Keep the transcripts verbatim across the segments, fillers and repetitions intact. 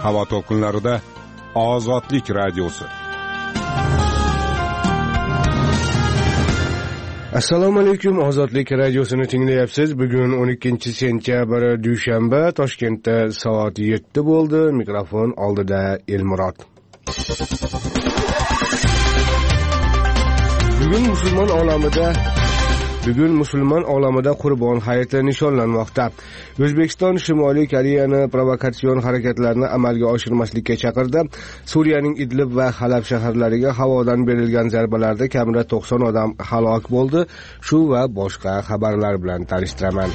havo to'lqinlarida Ozodlik radiosi. Assalomu alaykum, Ozodlik radiosini tinglayapsiz. Bugun o'n ikkinchi sentyabr dushanba, Toshkentda soat yetti bo'ldi. Mikrofon oldida Elmurod. Bugun musulmon olamida Bugun musulmon olamida Qurbon hayiti nishonlanmoqda. O'zbekiston Shimoliy Koreyani provokatsion harakatlarni amalga oshirmaslikka chaqirdi. Suriyaning Idlib va Halab shaharlariga havodan berilgan zarbalarda kamida to'qson odam halok bo'ldi. Shu va boshqa xabarlar bilan tanishtiraman.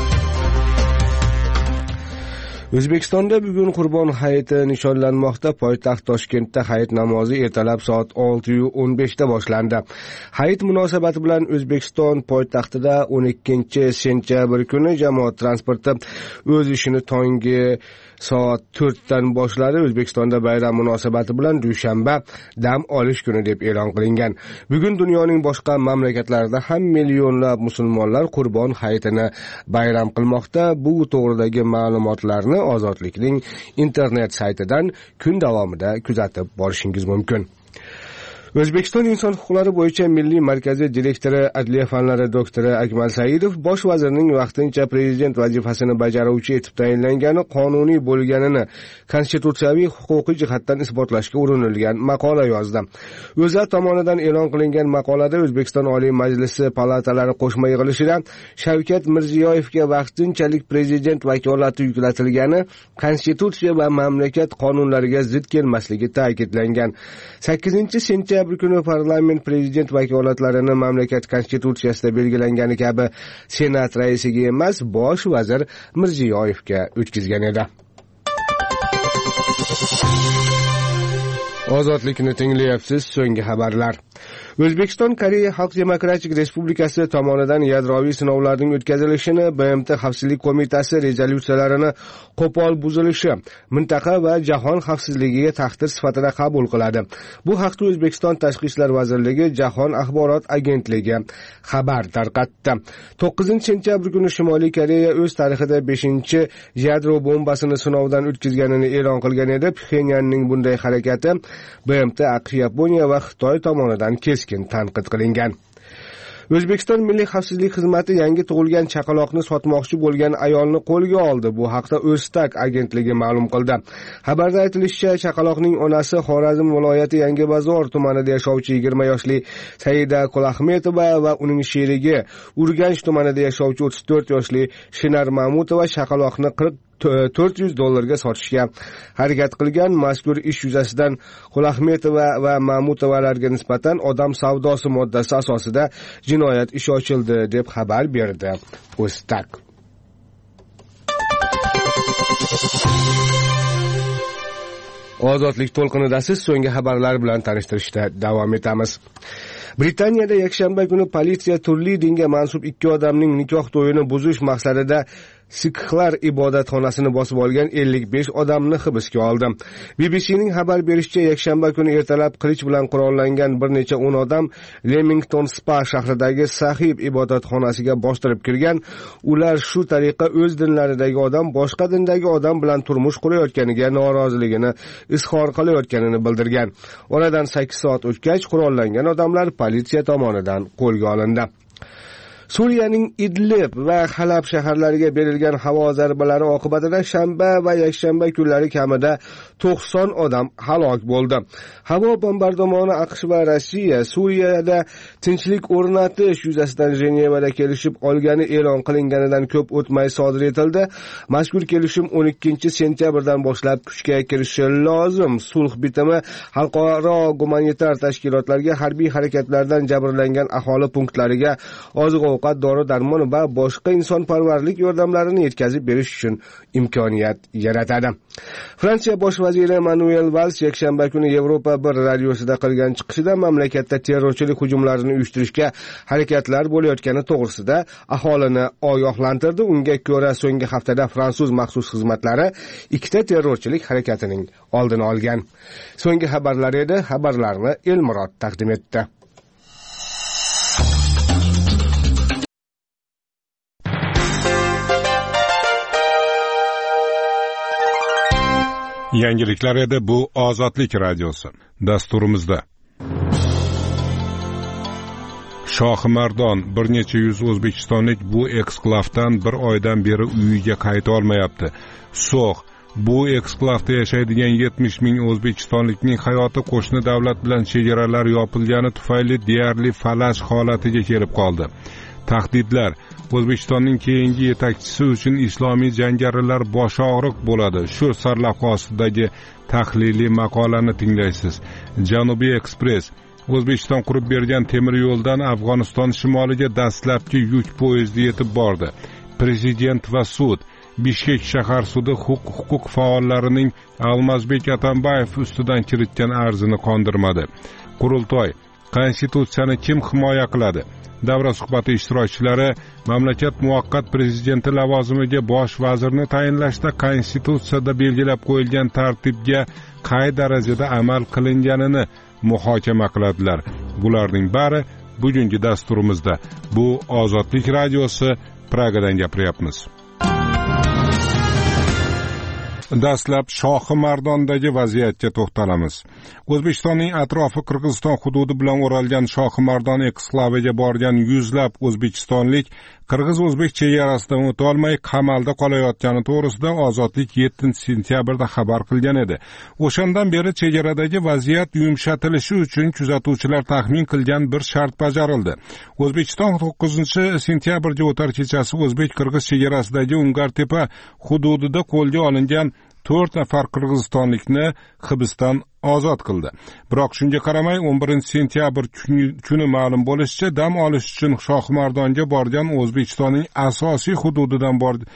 O'zbekistonda bugun Qurbon hayiti nishonlanmoqda. Poytaxt Toshkentda hayit namozi ertalab soat olti o'n besh da boshlandi. Hayit munosabati bilan O'zbekiston poytaxtida o'n ikkinchi sentyabr kuni jamoat transporti o'z ishini tongi soat to'rt dan boshladi. O'zbekistonda bayram munosabati bilan dushanba dam olish kuni deb e'lon qilingan. Bugun dunyoning boshqa mamlakatlarida ham millionlab musulmonlar Qurbon hayitini bayram qilmoqda. Bu to'g'ridagi ma'lumotlarni Ozodlikning internet saytidan kun davomida kuzatib borishingiz mumkin. O'zbekiston Inson huquqlari bo'yicha Milliy markazi direktori, Adliya fanlari doktori Akmal Saidov bosh vazirning vaqtincha prezident vazifasini bajaruvchi etib tayinlangani qonuniy bo'lganini konstitutsiyaviy huquqiy jihatdan isbotlashga urinilgan maqola yozdi. O'za tomonidan e'lon qilingan maqolada O'zbekiston Oliy Majlisi palatalari qo'shma yig'ilishida Shavkat Mirziyoyevga vaqtinchalik prezident vakolati yuklatilgani konstitutsiya va mamlakat qonunlariga zid kelmasligi ta'kidlangan. sakkizinchi sentyabr kuni parlament prezident vakolatlarini mamlakat konstitutsiyasida belgilangani kabi Senat raisiga emas, bosh vazir Mirziyoyevga o'tkazgan edi. Ozodlikni tinglayapsiz. So'nggi xabarlar. O'zbekiston Koreya Xalq Demokratik Respublikasi tomonidan yadroviy sinovlarning o'tkazilishini B M T Xavfsizlik qo'mitasi rezolyutsiyalarini qo'pol buzilishi, mintaqa va jahon xavfsizligiga tahdid sifatida qabul qiladi. Bu haqda O'zbekiston Tashqi ishlar vazirligi Jahon axborot agentligi xabar tarqatdi. to'qqizinchi sentyabr kuni Shimoliy Koreya o'z tarixida beshinchi yadro bombasini sinovdan o'tkazganini e'lon qilgan edi. Pxenyanning bunday harakati B M T, AQSh, Yaponiya va Xitoy tomonidan keskin tanqid qilingan. O'zbekiston Milliy xavfsizlik xizmati yangi tug'ilgan chaqaloqni sotmoqchi bo'lgan ayolni qo'lga oldi. Bu haqda O'ztak agentligi ma'lum qildi. Xabarda aytilishicha, chaqaloqning onasi Xorazm viloyati Yangibozor tumanida yashovchi yigirma yoshli Saida Qulahmetova va uning sherigi Urganch tumanida yashovchi o'ttiz to'rt yoshli Shinar Mamutova chaqaloqni qirq to'rt yuz dollarga sotishga harakat qilgan. Mazkur ish yuzasidan Qulahmetova va Mamutovalarga nisbatan odam savdosi moddasi asosida jinoyat ishi ochildi deb xabar berdi O'ztak. Ozodlik to'lqinidasiz. So'nggi xabarlar bilan tanishtirishda davom etamiz. Britaniyada yakshanba kuni politsiya turli dinga mansub ikki odamning nikoh to'yini buzish maqsadida Sikhlar ibodatxonasini bosib olgan ellik besh odamni hibsga oldi. B B C'ning xabar berishicha, yakshanba kuni ertalab qilich bilan qurollangan bir necha o'n odam Leamington Spa shahridagi Sahib ibodatxonasiga bostirib kirgan. Ular shu tariqa o'z dinlaridagi odam boshqa dindagi odam bilan turmush qurayotganiga noroziligini izhor qilayotganini bildirgan. Oradan sakkiz soat o'tgach, qurollangan odamlar politsiya tomonidan qo'lga olindi. Suriyaning Idlib va Halab shaharlariga berilgan havo zarbalari oqibatida shanba va yakshanba kunlari kamida to'qson odam halok bo'ldi. Havo bombardimoni AQSh va Rossiya Suriyada tinchlik o'rnatish yuzasidan Jenevada kelishib olgani e'lon qilinganidan ko'p o'tmay sodir etildi. Mazkur kelishim o'n ikkinchi sentyabrdan boshlab kuchga kirishi lozim. Sulh bitimi xalqaro gumanitar tashkilotlarga harbiy harakatlardan jabrlangan aholi punktlariga oziq ovqat, dori-darmon va boshqa insonparvarlik yordamlarini yetkazib berish uchun imkoniyat yaratadi. Fransiya bosh vaziri Manuel Valls yakshanba kuni Yevropa bir radiosida qilgan chiqishida mamlakatda terrorchilik hujumlarini uyushtirishga harakatlar bo'layotgani to'g'risida aholini ogohlantirdi. Unga ko'ra, so'nggi haftada fransuz maxsus xizmatlari ikkita terrorchilik harakatining oldini olgan. So'nggi xabarlar edi. Xabarlarni Elmurod taqdim etdi. Yangiliklar edi, bu Ozodlik radiosi. Dasturimizda Shohimardon bir necha yuz o'zbekistonlik bu eksklavdan bir oydan beri uyiga qayta olmayapti. So'x bu eksklavda yashaydigan yetmish ming o'zbekistonlikning hayoti qo'shni davlat bilan chegaralar yopilgani tufayli deyarli falaj holatiga kelib qoldi. Tahdidlar O'zbekistonning keyingi yetakchisi uchun islomiy jangarilar boshog'riq bo'ladi. Shu sarlavha ostidagi tahliliy maqolani tinglaysiz. Janubiy Express O'zbekiston qurib bergan temir yo'ldan Afg'oniston shimoliga dastlabki yuk poyezdi yetib bordi. Prezident va sud Bishkek shahar sudi huquq faollarining Almazbek Atambayev ustidan kiritgan arzini qondirmadi. Qurultoy Konstitutsiyani kim himoya qiladi? Davra suhbati ishtirokchilari mamlakat muvaqqat prezidenti lavozimiga bosh vazirni tayinlashda Konstitutsiyada belgilab qo'yilgan tartibga qay darajada amal qilinganini muhokama qiladilar. Bularning bari bugungi dasturimizda. Bu Ozodlik radiosi, Pragadan gapiryapmiz. Dastlab Shohimardondagi vaziyatga to'xtalamiz. O'zbekistonning atrofi Qirg'iziston hududi bilan o'ralgan Shohimardon eksklaviga borgan yuzlab o'zbekistonlik qirg'iz-o'zbek chegarasidan o'tolmay qamalda qolayotgani to'g'risida Ozodlik yettinchi sentyabrda xabar qilgan edi. O'shandan beri chegaradagi vaziyat yumshatilishi uchun kuzatuvchilar taxmin qilgan bir shart bajarildi. O'zbekiston to'qqizinchi sentyabrga o'tar kechasi o'zbek-qirg'iz chegarasidagi Ungartepa hududida qo'lga olingan to'rt nafar qirg'izistonlikni hibsdan ozod qildi. Biroq shunga qaramay o'n birinchi sentyabr kuni ma'lum bo'lishicha, dam olish uchun Shohimardonga borgan O'zbekistonning asosiy hududidan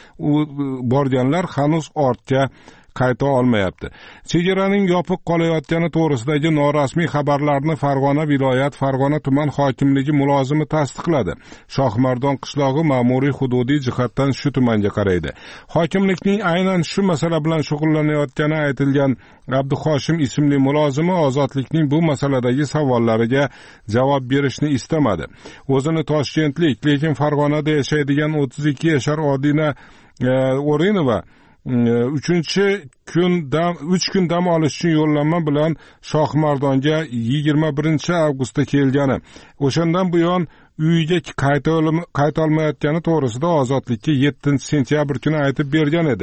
borganlar hanuz ortga qayta olmayapti. Chegaraning yopiq qolayotgani to'g'risidagi norasmiy xabarlarni Farg'ona viloyat Farg'ona tuman hokimligi mulozimi tasdiqladi. Shohimardon qishlog'i ma'muriy hududiy jihatdan shu tumanga qaraydi. Hokimlikning aynan shu masala bilan shug'ullanayotgani aytilgan Abduhoshim ismli mulozimi Ozodlikning bu masaladagi savollariga javob berishni istamadi. O'zini Toshkentlik, lekin Farg'onada yashaydigan o'ttiz ikki yashar Odina O'rinova uchinchi kun dam uch kun dam olish uchun yo'llanma bilan Shohimardonga yigirma birinchi avgustda kelgani, o'shandan buyon uyiga qayta olmayotgani to'g'risida Ozodlikka yettinchi sentyabr kuni aytib bergan edi.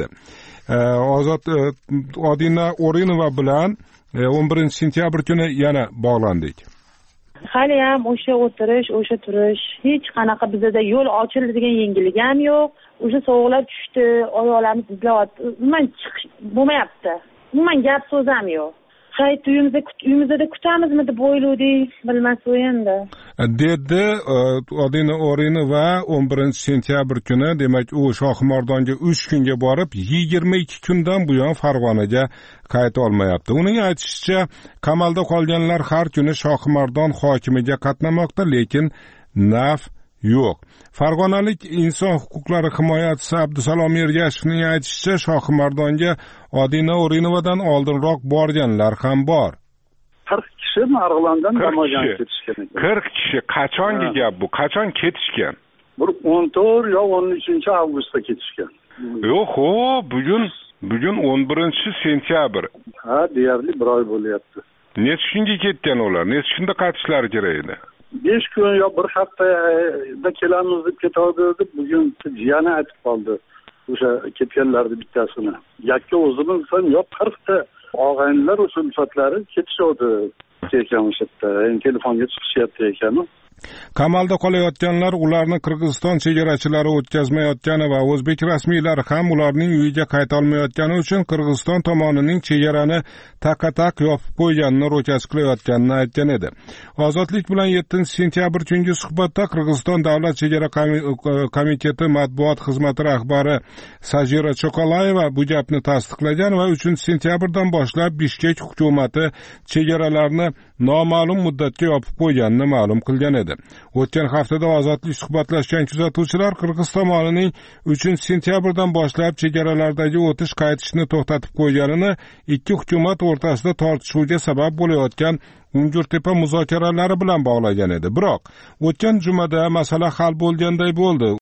Ozod Odina O'rinova bilan o'n birinchi sentyabr kuni yana bog'landik. Hali ham o'sha o'tirish, o'sha turish, hech qanaqa bizda yo'l ochildi degan yangilik ham yo'q. O'sha sovuqlar tushdi, oyoqlarimiz izlayapti. Umuman chiqish bo'lmayapti. Umuman gap so'z ham yo'q. Qayt uyimizda uyimizda kutamizmi deb o'yladik, bilmas endi. Dedi Odina O'rinova o'n birinchi sentyabr kuni, demak u Shohimardonga uch kunga borib, yigirma ikki kundan buyon Farg'onaga qayta olmayapti. Uning aytishicha, qamalda qolganlar har kuni Shohimardon hokimiga qatnamoqda, lekin naf yo'q. Farg'onalik inson huquqlari himoyachisi Abdusalom Ergashevning aytishicha, Shohimardonga Odina O'rinovadan oldinroq borganlar ham bor. qirq kishi Marg'ilondan Namoyonga ketishgan ekan. qirq kishi qachongi gap bu? Qachon ketishgan? Bir o'n to'rt yo o'n uchinchi avgustda ketishgan. Yo'q, bugun bugun o'n birinchi sentyabr. Ha, deyarli bir oy bo'lyapti. Necha kunga ketgan ular? Necha kunda qaytishlari kerak edi? besh kun yo bir haftada kelamiz deb ketadi deb bugun jiyani aytib qoldi. O'sha ketganlarni bittasini. Yakka o'zimiz ham yo qirqta og'aynilar o'sha ulfatlari ketishadi ekan o'sha yerda. Endi telefonga chiqishyapti ekan. Qamalda qolayotganlar ularni Qirg'iziston chegarachilari o'tkazmayotgani va o'zbek rasmiylari ham ularning uyiga qayta olmayotgani uchun Qirg'iziston tomonining chegarani taqa-taq yopib qo'yganini ro'kach qilayotganini aytgan edi. Ozodlik bilan yettinchi sentyabr kungi suhbatda Qirg'iziston davlat chegara komiteti matbuot xizmati rahbari Sajira Cho'qolayeva bu gapni tasdiqlagan va uchinchi sentyabrdan boshlab Bishkek hukumati chegaralarni noma'lum muddatga yopib qo'yganini ma'lum qilgan edi. O'tgan haftada Ozodlik suhbatlashgan kuzatuvchilar Qirg'iz tomonining uchinchi sentyabrdan boshlab chegaralardagi o'tish qaytishni to'xtatib qo'yganini, ikki hukumat o'rtasida tortishuvga sabab bo'layotgan Ungurtepa muzokaralari bilan bog'lagan edi. Biroq o'tgan jumada masala hal bo'lganday bo'ldi.